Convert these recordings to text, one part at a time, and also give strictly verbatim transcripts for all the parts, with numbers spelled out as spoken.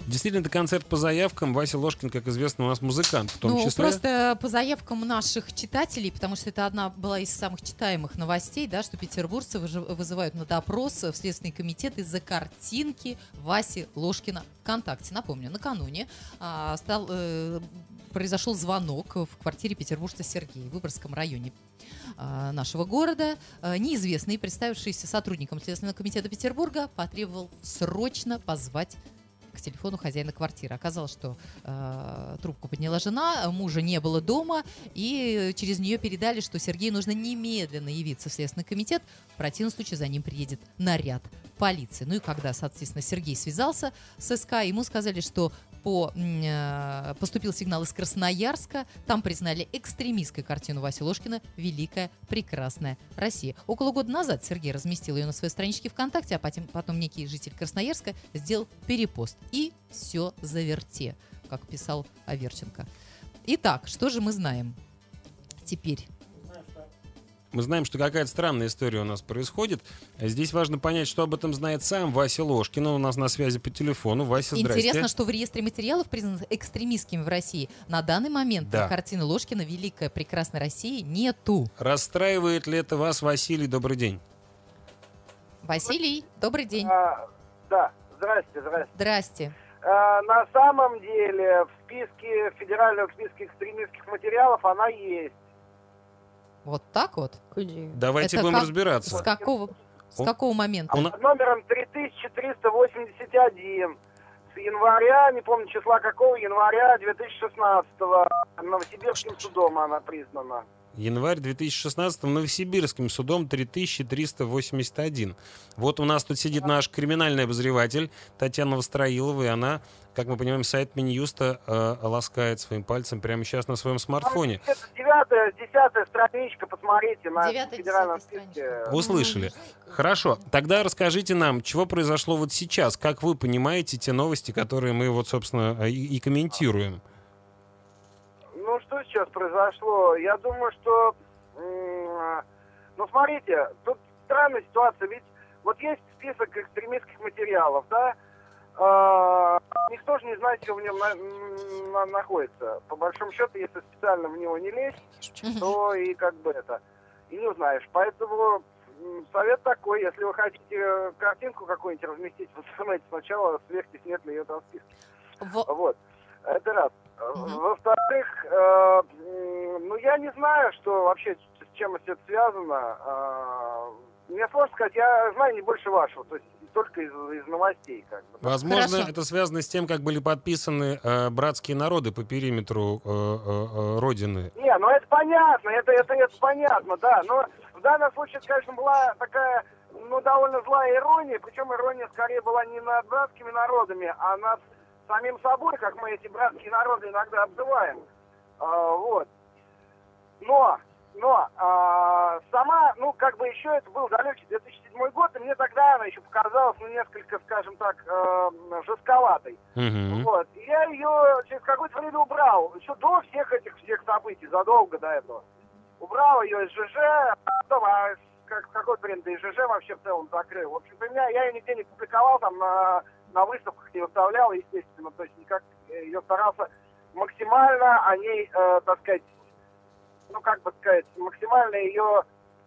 Действительно, это концерт по заявкам. Вася Ложкин, как известно, у нас музыкант, в том ну, числе. Просто по заявкам наших читателей, потому что это одна была из самых читаемых новостей, да, что петербуржцы вызывают на допрос в Следственный комитет из-за картинки Васи Ложкина ВКонтакте. Напомню, накануне а, стал, э, произошел звонок в квартире петербуржца Сергея в Выборгском районе а, нашего города. А, неизвестный, представившийся сотрудником Следственного комитета Петербурга, потребовал срочно позвать к телефону хозяина квартиры. Оказалось, что э, трубку подняла жена, мужа не было дома, и через нее передали, что Сергею нужно немедленно явиться в Следственный комитет, в противном случае за ним приедет наряд полиции. Ну и когда, соответственно, Сергей связался с СК, ему сказали, что по, э, поступил сигнал из Красноярска, там признали экстремистской картину Васи Ложкина «Великая прекрасная Россия». Около года назад Сергей разместил ее на своей страничке ВКонтакте, а потом, потом некий житель Красноярска сделал перепост. И все заверте, как писал Аверченко. Итак, что же мы знаем теперь? Мы знаем, что какая-то странная история у нас происходит. Здесь важно понять, что об этом знает сам Вася Ложкин. Он у нас на связи по телефону. Вася, здрасте. Интересно, что в реестре материалов, признанных экстремистскими в России, на данный момент да. картины Ложкина «Великая прекрасная Россия» нету. Расстраивает ли это вас, Василий? Добрый день. Василий, добрый день. А, да, здрасте, здрасте. Здрасте. А, на самом деле в списке, в федеральном списке экстремистских материалов она есть. Вот так вот? Давайте это будем как, разбираться. С какого, с какого момента? А под номером три тысячи триста восемьдесят один. С января, не помню числа какого, января две тысячи шестнадцатого. Новосибирским судом она признана. Январь две тысячи шестнадцатого Новосибирским судом три тысячи триста восемьдесят один. Вот у нас тут сидит наш криминальный обозреватель Татьяна Востроилова, и она, как мы понимаем, сайт Минюста э, ласкает своим пальцем прямо сейчас на своем смартфоне. Это девятая, десятая страничка, посмотрите на Девятая, федеральном десятая списке. Услышали. Хорошо. Тогда расскажите нам, чего произошло вот сейчас, как вы понимаете те новости, которые мы вот, собственно, и, и комментируем. Ну, что сейчас произошло? Я думаю, что... Ну, смотрите, тут странная ситуация. Ведь вот есть список экстремистских материалов, да? А, никто же не знает, что в нем на, на, находится. По большому счету, если специально в него не лезть, то и как бы это... И не узнаешь. Поэтому совет такой, если вы хотите картинку какую-нибудь разместить в интернете, сначала сверьтесь, нет ли ее там в списке. Во... Вот. Это раз. Угу. Во-вторых, э, ну я не знаю, что вообще с чем это связано. Э, мне сложно сказать, я знаю не больше вашего, то есть только из, из новостей. Как бы. Возможно, Хорошо. это связано с тем, как были подписаны э, братские народы по периметру э, э, Родины. Не, ну это понятно, это, это, это понятно, да. Но в данном случае, конечно, была такая, ну, довольно злая ирония, причем ирония скорее была не над братскими народами, а над самим собой, как мы эти братские народы иногда обзываем. А, вот. Но, но а, сама, ну, как бы еще это был далекий две тысячи седьмой год, и мне тогда она еще показалась, ну, несколько, скажем так, э, жестковатой. Угу. Вот. И я ее через какое-то время убрал, еще до всех этих всех событий, задолго до этого. Убрал ее из ЖЖ, а потом, а как, в какое-то время, да и ЖЖ вообще в целом закрыл. В общем, у меня, я ее нигде не публиковал, там, на... на выставках не выставлял, естественно, то есть никак ее старался максимально о ней, э, так сказать, ну, как бы сказать, максимально ее,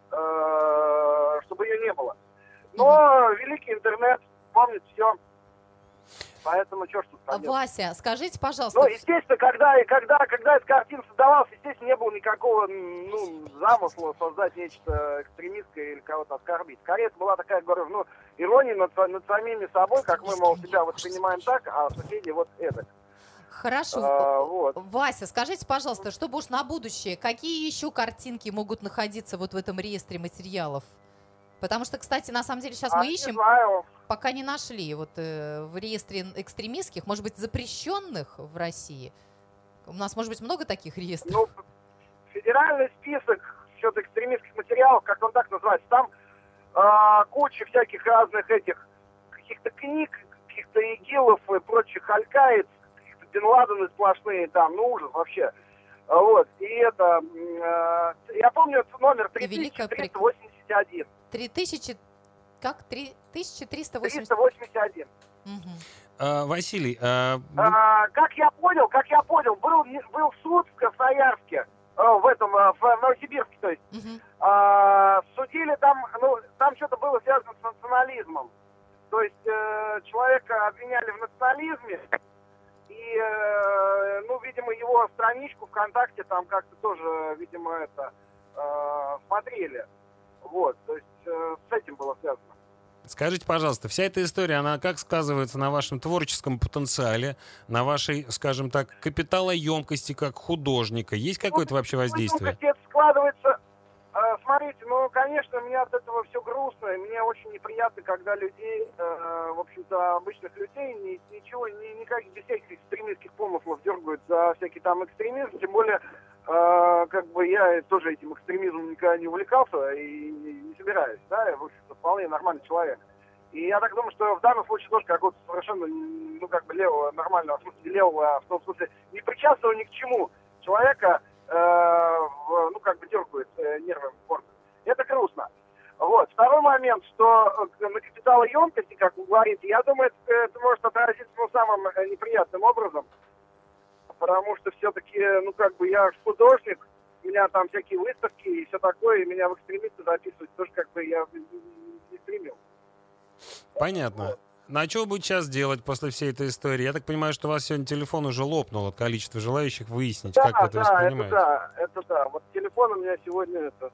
э, чтобы ее не было. Но великий интернет помнит все, поэтому что ж тут поделать. Вася, скажите, пожалуйста... Ну, естественно, когда, когда, когда эта картина создавалась, естественно, не было никакого, ну, замысла создать нечто экстремистское или кого-то оскорбить. Скорее, это была такая, говорю, ну, ирония над, над самими собой, как мы, мол, себя вот принимаем так, а соседи вот это. Хорошо. А, вот. Вася, скажите, пожалуйста, чтобы уж на будущее, какие еще картинки могут находиться вот в этом реестре материалов? Потому что, кстати, на самом деле сейчас а, мы не ищем, знаю. пока не нашли вот э, в реестре экстремистских, может быть, запрещенных в России. У нас, может быть, много таких реестров? Ну, федеральный список счет экстремистских материалов, как он так называется, там э, куча всяких разных этих каких-то книг, каких-то игилов и прочих аль-Каид, каких-то Бен Ладены сплошные там, ну ужас вообще. Вот, и это, э, я помню номер три тысячи триста восемьдесят один. три тысячи, как? три... тысяча триста восемьдесят. триста восемьдесят один. Мгм. А, Василий, а, ну, А, как я понял, как я понял, был, был суд в Красноярске, э, в этом, э, в Новосибирске, то есть. Мгм. А, судили там, ну, там что-то было связано с национализмом. То есть э, человека обвиняли в национализме, и, э, ну, видимо, его страничку ВКонтакте там как-то тоже, видимо, это э, смотрели. Вот, то есть э, с этим было связано. скажите, пожалуйста, вся эта история, она как сказывается на вашем творческом потенциале, на вашей, скажем так, капиталоемкости как художника? Есть какое-то вообще воздействие? Ну, это складывается. Э, смотрите, ну, конечно, мне от этого все грустно, и мне очень неприятно, когда людей, э, в общем-то, обычных людей, ни, ничего, ни, никак, без всяких экстремистских помыслов дергают за всякий там экстремизм, тем более, э, как бы я тоже этим экстремизмом никогда не увлекался и не, не собираюсь, да, я, в общем-то, вполне нормальный человек. И я так думаю, что в данном случае тоже какого-то совершенно, ну, как бы левого, нормального, в смысле левого, в том смысле, не причастного ни к чему человека, э, в, ну, как бы дергают э, нервы в корпус. Это грустно. Вот. Второй момент, что э, на капиталоемкости, как вы говорите, я думаю, это, это может отразиться, ну, самым э, неприятным образом, потому что все-таки, ну, как бы я художник, у меня там всякие выставки и все такое, и меня в экстремисты записывать тоже как бы я не, не стремил. Понятно. Ну, а что вы будете сейчас делать после всей этой истории? Я так понимаю, что у вас сегодня телефон уже лопнул от количества желающих выяснить, Да, как вы это да, воспринимаете. это да, это да. Вот телефон у меня сегодня это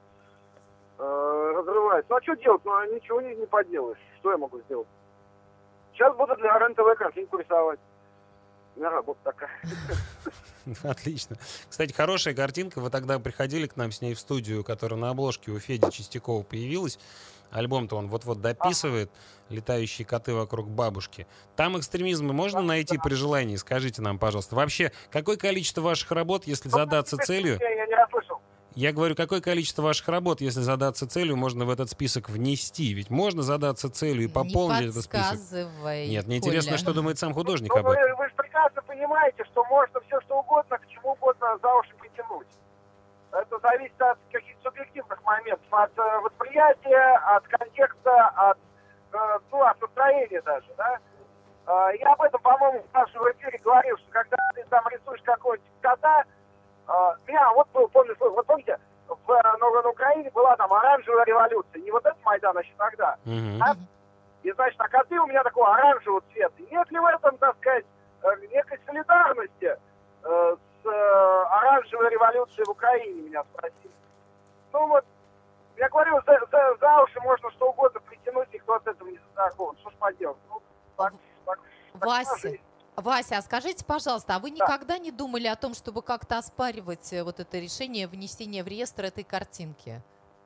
э, разрывается. Ну а что делать? Ну а ничего не, не поделаешь. Что я могу сделать? Сейчас буду для РЕН-ТВ картинку рисовать. У меня работа такая. Отлично. Кстати, хорошая картинка. Вы тогда приходили к нам с ней в студию, которая на обложке у Феди Чистякова появилась. Альбом-то он вот-вот дописывает. «Летающие коты вокруг бабушки». Там экстремизмы можно найти при желании? Скажите нам, пожалуйста. Вообще, какое количество ваших работ, если задаться целью... Я не расслышал. Я говорю, какое количество ваших работ, если задаться целью, можно в этот список внести? Ведь можно задаться целью и пополнить Не этот список. подсказывай, Нет, мне интересно, Коля. что думает сам художник Ну, об этом. вы, вы же прекрасно понимаете, что можно все что угодно, к чему угодно за уши притянуть. Это зависит от каких-то субъективных моментов, от э, восприятия, от контекста, от, э, ну, от настроения даже, да. Э, я об этом, по-моему, в нашем эфире говорил, что когда ты там рисуешь какого-нибудь кота, э, меня вот был, помню, вот помните, в, на, на Украине была там оранжевая революция, не вот этот Майдан, а еще тогда. Мгм. А? И, значит, а коты у меня такого оранжевого цвета. Нет ли в этом, так сказать, э, некой солидарности э, с э, оранжевой революцией в Украине, меня спросили. Ну вот, я говорю, за, за, за уши можно что угодно притянуть, никто от этого не застрахован. Что ж поделать? Ну, так, так, Вася, так жизнь. Вася, а скажите, пожалуйста, а вы Да. никогда не думали о том, чтобы как-то оспаривать э, вот это решение внесения в реестр этой картинки?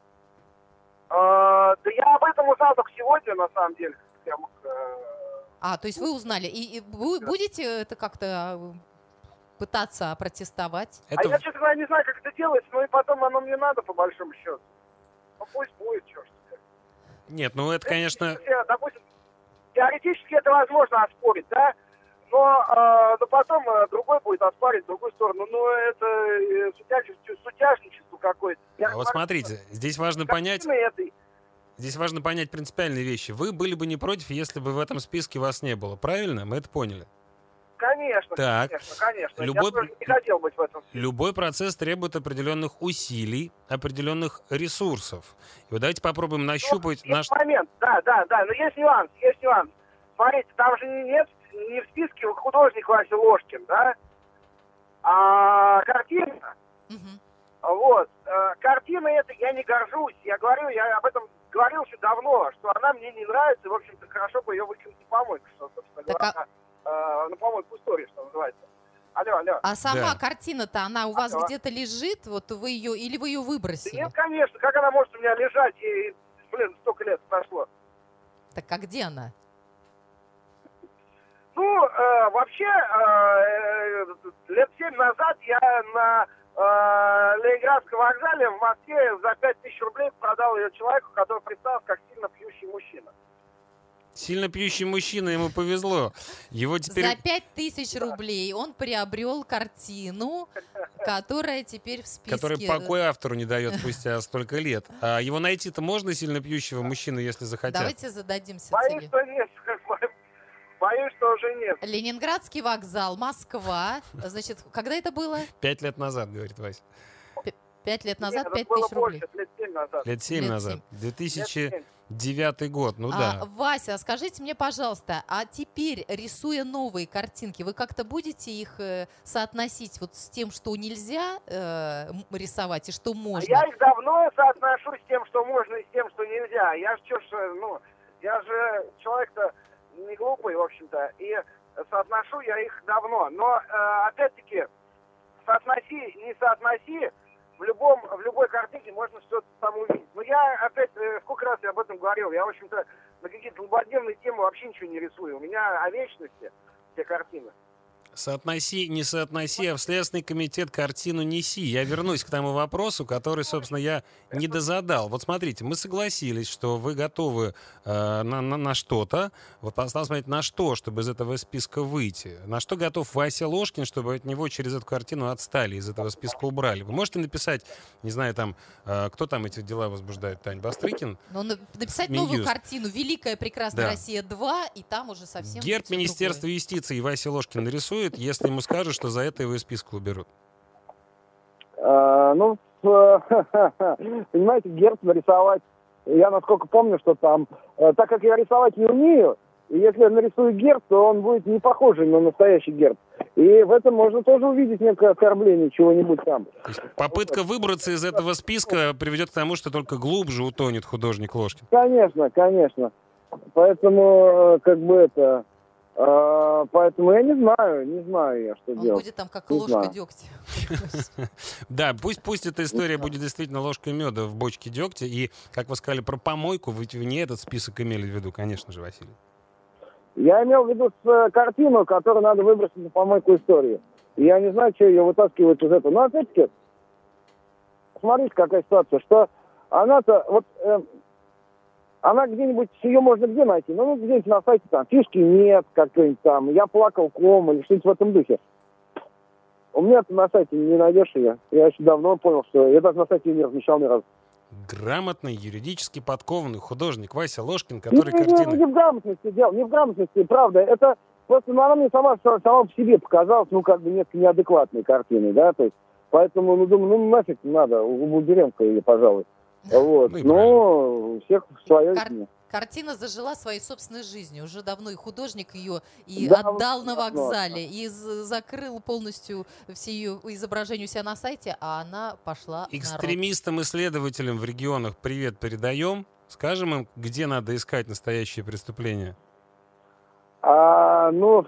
Э, да я об этом узнал только сегодня, на самом деле. Я мог, э, А, то есть вы узнали. И, и вы Да. будете это как-то э, пытаться протестовать? А Это я, честно говоря, не знаю, как это делается, но и потом оно мне надо, по большому счету. Ну, пусть будет, что ж. Нет, ну это, конечно... Если, допустим, теоретически это возможно оспорить, да, но, э, но потом э, другой будет оспаривать в другую сторону. Ну, это э, сутяжничество, сутяжничество какое-то. Я А вот говорю, смотрите, здесь важно что понять... картины этой- Здесь важно понять принципиальные вещи. Вы были бы не против, если бы в этом списке вас не было. Правильно? Мы это поняли. Конечно, Так. конечно, конечно. Любой- Я тоже не хотел быть в этом. Любой процесс требует определенных усилий, определенных ресурсов. И вот давайте попробуем нащупать Ну, наш... есть момент, да, да, да, но есть нюанс, есть нюанс. Смотрите, там же нет не в списке художник Вася Ложкин, да, а картина. Мгм. Вот. Э, Картина эта, я не горжусь. Я говорю, я об этом говорил еще давно, что она мне не нравится, и, в общем-то, хорошо бы ее выкинуть на помойку, что, собственно Так говоря, э, на помойку истории, что называется. Алло, алло. А сама Да. картина-то, она у вас Алло. где-то лежит, вот вы ее, или вы ее Да выбросили? нет, конечно, как она может у меня лежать, и, блин, столько лет прошло. Так а где она? Ну, э, вообще, э, лет семь назад я на э, Ленинградском вокзале в Москве за пять тысяч рублей продал ее человеку, который представился как сильно пьющий мужчина. Сильно пьющий мужчина, ему повезло. Его теперь... За пять тысяч рублей он приобрел картину которая теперь в списке. Который покой автору не дает спустя столько лет. А его найти-то можно, сильно пьющего мужчину, если захотят? Давайте зададимся Боюсь, целью. что нет. Боюсь, что уже нет. Ленинградский вокзал, Москва. Значит, когда это было? Пять лет назад, говорит Вася. Пять лет назад, Нет, пять это было тысяч рублей. больше, лет семь назад. Лет семь Лет назад. семь. две Лет тысячи семь. девятый год, ну А, да. Вася, скажите мне, пожалуйста, а теперь, рисуя новые картинки, вы как-то будете их э, соотносить вот с тем, что нельзя э, м- рисовать и что А можно? я их давно соотношу с тем, что можно, и с тем, что нельзя. Я же, чё ж, ну, я же человек-то не глупый, в общем-то, и соотношу я их давно. Но, э, опять-таки, соотноси, не соотноси, в, любом, в любой картинке можно что-то там увидеть. Но я опять, э, сколько раз я об этом говорил, я, в общем-то, на какие-то злободневные темы вообще ничего не рисую. У меня о вечности все картины. Соотноси, не соотноси, а в Следственный комитет картину неси. Я вернусь к тому вопросу, который, собственно, я не дозадал. Вот смотрите, мы согласились, что вы готовы э, на, на, на что-то. Вот осталось смотреть, на что, чтобы из этого списка выйти. На что готов Вася Ложкин, чтобы от него через эту картину отстали, из этого списка убрали. Вы можете написать, не знаю, там, э, кто там эти дела возбуждает, Тань Бастрыкин? Ну, на- написать Минюст. новую картину «Великая прекрасная Да. Россия два», и там уже совсем Герб всё Министерства другое. юстиции Вася Ложкин нарисует, если ему скажут, что за это его из списка уберут. А, ну, понимаете, герб нарисовать, я насколько помню, что там, э, так как я рисовать не умею, и если я нарисую герб, то он будет не похожий на настоящий герб. И в этом можно тоже увидеть некое оскорбление чего-нибудь там. То есть попытка выбраться из этого списка приведет к тому, что только глубже утонет художник Ложкин. Конечно, конечно. Поэтому, э, как бы это... э, поэтому я не знаю, не знаю я, что Он делать. будет там как Не ложка знаю. дегтя. Да, пусть, пусть эта история будет действительно ложкой меда в бочке дегтя. И, как вы сказали про помойку, вы не этот список имели в виду, конечно же, Василий. Я имел в виду с, э, картину, которую надо выбросить на помойку истории. И я не знаю, что ее вытаскивают из этого. Но опять-таки, смотрите, какая ситуация, что она-то, вот, э, она где-нибудь, ее можно где найти? Ну, где-нибудь на сайте там, фишки нет, как-нибудь там, я плакал ком или что-нибудь в этом духе. У меня на сайте не найдешь ее. Я еще давно понял, что я даже на сайте не размещал ни разу. Грамотный, юридически подкованный художник Вася Ложкин, который не, не, картины... не в грамотности дело, не в грамотности, правда. Это просто, ну, она мне сама, сама по себе показалась, ну, как бы, несколько неадекватной картиной, да, то есть, поэтому, ну, думаю, ну, нафиг не надо, уберем-ка ее, пожалуй. Вот. Ну и Но у всех свое Кар- видение. Картина зажила своей собственной жизнью. Уже давно и художник ее и Да, отдал на давно, вокзале, и з- закрыл полностью все ее изображения у себя на сайте, а она пошла в народ. Экстремистам-исследователям в регионах привет передаем. Скажем им, где надо искать настоящие преступления. А, ну,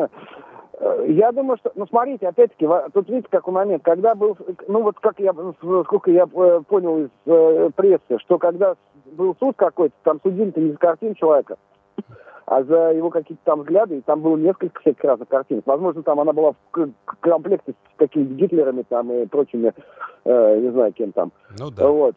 я думаю, что, ну, смотрите, опять-таки, во- тут видите, какой момент, когда был, ну, вот как я, сколько я э, понял из э, прессы, что когда был суд какой-то, там судили-то не за картин человека, а за его какие-то там взгляды, и там было несколько всяких разных картин. Возможно, там она была в к- к- комплекте с какими-то Гитлерами там и прочими, э, не знаю, кем там. Ну да. Вот.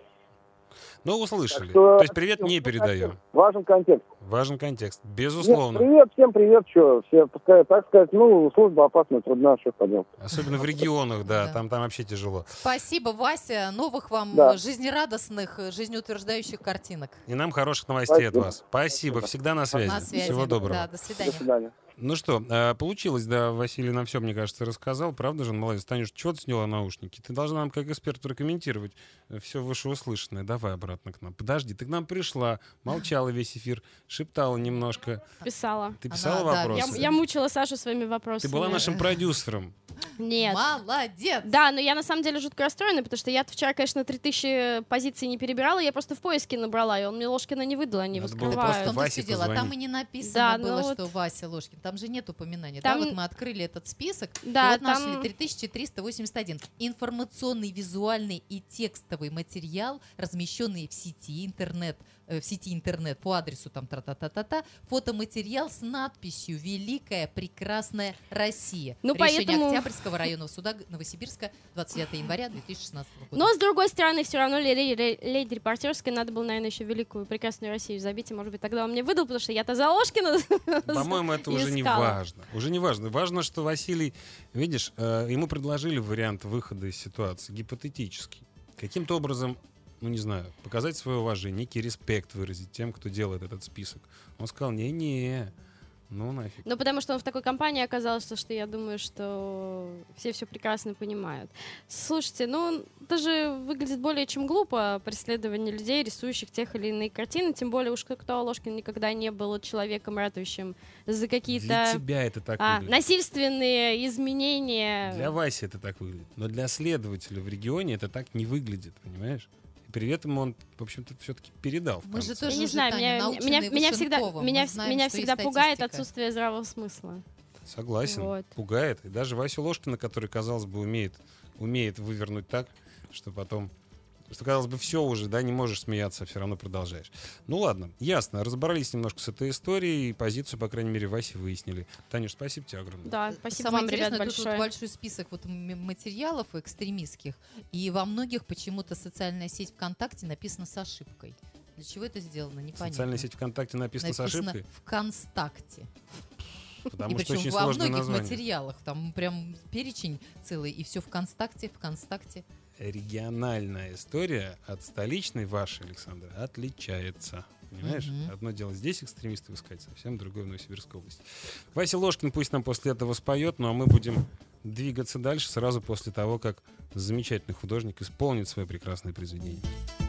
Ну, услышали. что- То есть привет не передаем. Важен контекст. Важен контекст. Нет, Безусловно. привет, всем привет, что, все, пускай, так сказать, ну, служба опасная, трудна, что поделать. Особенно в регионах, да, Да. там, там вообще тяжело. Спасибо, Вася. Новых вам Да. э, жизнерадостных, э, жизнеутверждающих картинок. И нам хороших новостей Спасибо. от вас. Спасибо. Всегда на связи. На связи. Всего доброго. Да, до До свидания. свидания. Ну что, э, получилось, да, Василий нам все, мне кажется, рассказал. Правда же, он молодец. Танюш, чего ты сняла наушники? Ты должна нам, как эксперт, прокомментировать все вышеуслышанное. Давай обратно к нам. Подожди, ты к нам пришла, молчала весь эфир, шептала немножко. Писала. Ты Она, писала да, Я, вопросы? я мучила Сашу своими вопросами. Ты была нашим продюсером. Нет. Молодец! Да, но я на самом деле жутко расстроена, потому что я вчера, конечно, три тысячи позиций не перебирала, я просто в поиске набрала, и он мне Ложкина не выдал, они его Надо было В скрывают. просто том-то Васе всё дело. Там позвонить. и не написано Да, было, ну вот- что Вася Ложкин. Там же нет упоминания. Там- Да, вот мы открыли этот список. Да, и вот там- нашли три тысячи триста восемьдесят один. Информационный, визуальный и текстовый материал, размещенный в сети интернет, э, в сети интернет по адресу там тра-та-та-та-та, фотоматериал с надписью «Великая прекрасная Россия». Ну, Решение поэтому- Октябрьского Новосибирского районного суда Новосибирска двадцать девятого января две тысячи шестнадцатого года. Но, с другой стороны, все равно леди репортерской надо было, наверное, еще великую, прекрасную Россию забить, и, может быть, тогда он мне выдал, потому что я-то за Ложкина. По-моему, это уже не важно. Уже не важно. Важно, что Василий, видишь, ему предложили вариант выхода из ситуации, гипотетический. Каким-то образом, ну не знаю, показать свое уважение, некий респект выразить тем, кто делает этот список. Он сказал, не-не, ну нафиг. Ну, потому что он в такой компании оказался, что я думаю, что все все прекрасно понимают. Слушайте, ну, это же выглядит более чем глупо, преследование людей, рисующих тех или иные картины, тем более уж кто Ложкин никогда не был человеком, ратующим за какие-то Для тебя это так а, выглядит. насильственные изменения. Для Васи это так выглядит. Но для следователя в регионе это так не выглядит, понимаешь? И при этом он, в общем-то, все-таки передал. Мы же Я тоже не уже, знаю, Таня, меня, меня, наученные меня всегда, Вышенковым. меня, Мы знаем, меня что и всегда пугает статистика. отсутствие здравого смысла. Согласен. Вот. Пугает. И даже Васю Ложкина, который, казалось бы, умеет, умеет вывернуть так, что потом... Что, казалось бы, все уже, да, не можешь смеяться, а все равно продолжаешь. Ну ладно, ясно. Разобрались немножко с этой историей, и позицию, по крайней мере, Васи выяснили. Танюш, спасибо тебе огромное. Да, спасибо Самое вам, ребят, интересное, тут большое. вот большой список вот м- материалов экстремистских, и во многих почему-то социальная сеть ВКонтакте написана с ошибкой. Для чего это сделано, непонятно. Социальная сеть ВКонтакте написана с ошибкой, ВКонтакте. потому И что причем очень во сложное многих название. материалах, там прям перечень целый, и все ВКонтакте, ВКонтакте. Региональная история от столичной вашей, Александра, отличается. Понимаешь? Мгм. Одно дело здесь экстремисты искать, совсем другое в Новосибирской области. Вася Ложкин пусть нам после этого споет, ну а мы будем двигаться дальше сразу после того, как замечательный художник исполнит свое прекрасное произведение.